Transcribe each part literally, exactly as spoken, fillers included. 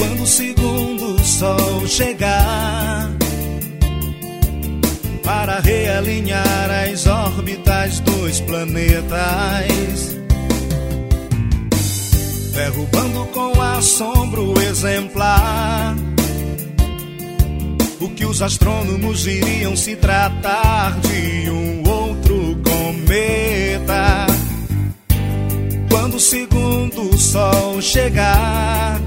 Quando o segundo sol chegar para realinhar as órbitas dos planetas, derrubando com assombro exemplar o que os astrônomos iriam se tratar de um outro cometa. Quando o segundo sol chegar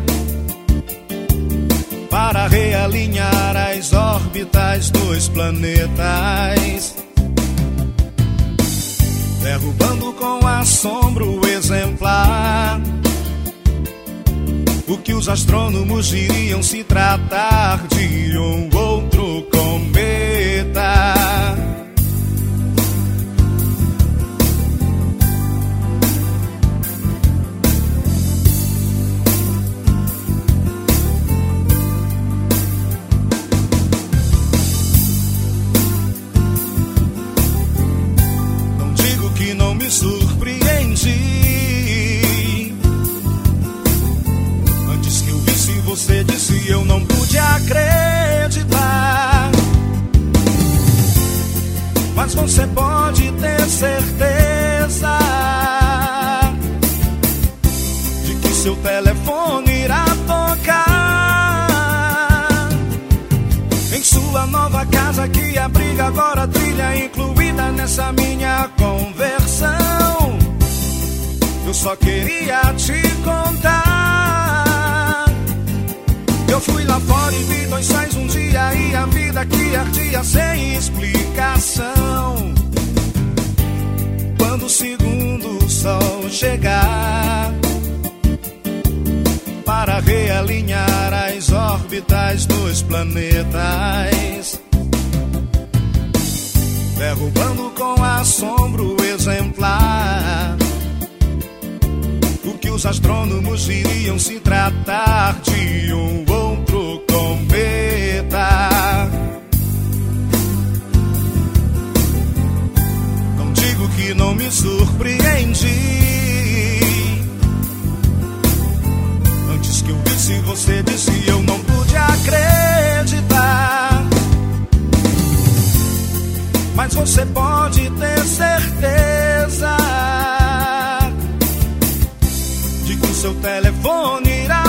para realinhar as órbitas dos planetas, derrubando com assombro exemplar o que os astrônomos iriam se tratar de um outro cometa. Não digo que não me surpreendi. Você disse, eu não pude acreditar. Mas você pode ter certeza de que seu telefone irá tocar em sua nova casa, que abriga agora trilha incluída nessa minha conversão. Eu só queria te contar. Eu fui lá fora e vi dois sóis um dia, e a vida que ardia sem explicação. Quando o segundo sol chegar para realinhar as órbitas dos planetas, derrubando com assombro exemplar o que os astrônomos iriam se tratar de um outro cometa. Não digo que não me surpreendi. Antes que eu visse, você disse, eu não pude acreditar. Mas você pode ter certeza de que o seu telefone irá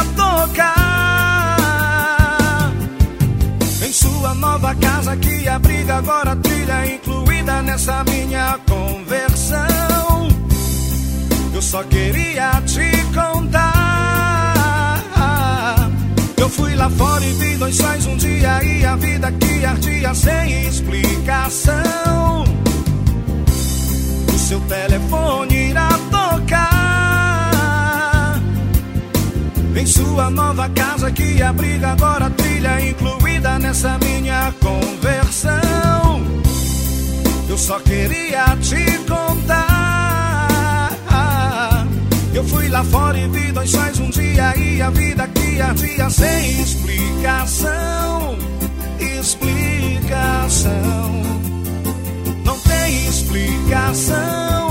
tocar em sua nova casa, que abriga agora trilha incluída nessa minha conversão. Eu só queria te contar. Eu fui lá fora e vi dois sóis um dia, e a vida que ardia sem explicação. O seu telefone irá tocar em sua nova casa, que abriga agora trilha incluída nessa minha conversão. Eu só queria te contar. Eu fui lá fora e vi dois sóis um dia, e a vida que ardia sem explicação. Explicação. Não tem explicação.